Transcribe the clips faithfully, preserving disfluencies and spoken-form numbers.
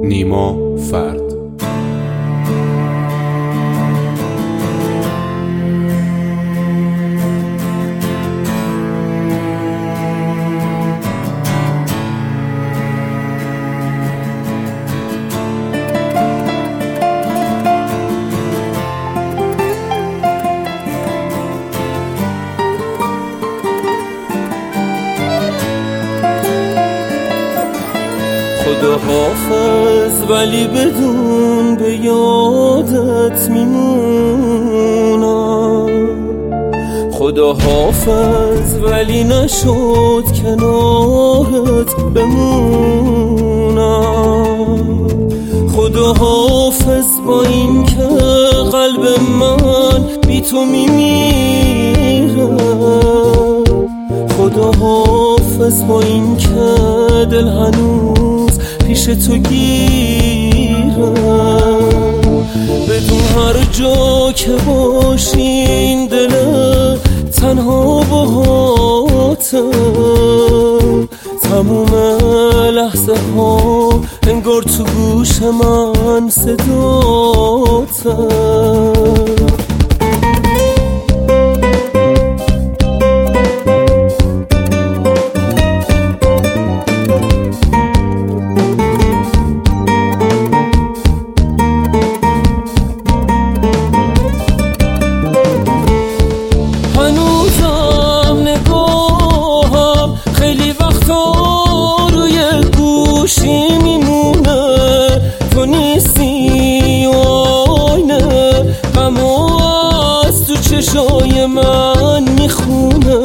نیما فرد. خدا حافظ ولی بدون به یادت میمونم، خدا حافظ ولی نشد کنارت بمونم، خدا حافظ با این که قلب من بی تو میمیره، خدا حافظ با این که دل هنوز پیش تو گیره، بدون هر جا که باشی این دل تنها باهاته، تموم لحظه ها انگار تو گوش من صداته. میمونه تو نیستی و آینه غمو از تو چشای من میخونه،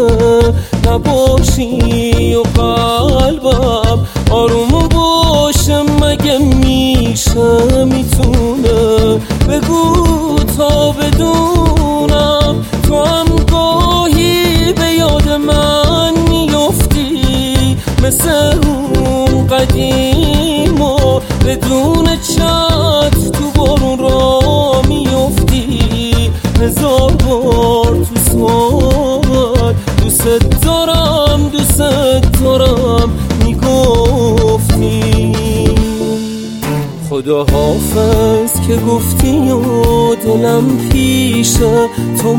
نباشی و قلبم آروم باشه مگه میشه میتونه، بگو تا بدونم تو هم گاهی به یاد من میفتی، مثل اون قدیم و بدون چت تو بارون را میفتی، هزار بار تو سال دوست دارم دوست دارم میگفتی. خدا حافظ که گفتی و دلم پیش تو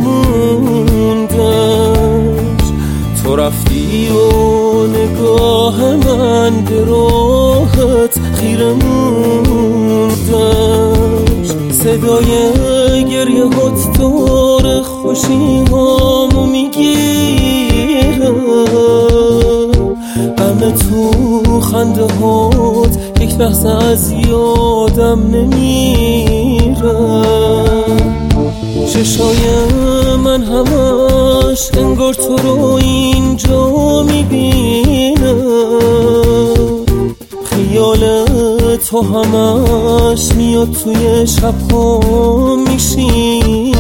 موندش، تو رفتی و نگاه من به راهت خیره موندش، صدای گریه هات دور خوشی هامو میگیره، غم تو خنده هات یک لحظه از یادم نمیره، چشای من همش انگار تو رو اینجا میبینه، خیال تو همش میاد توی شبها میشینه.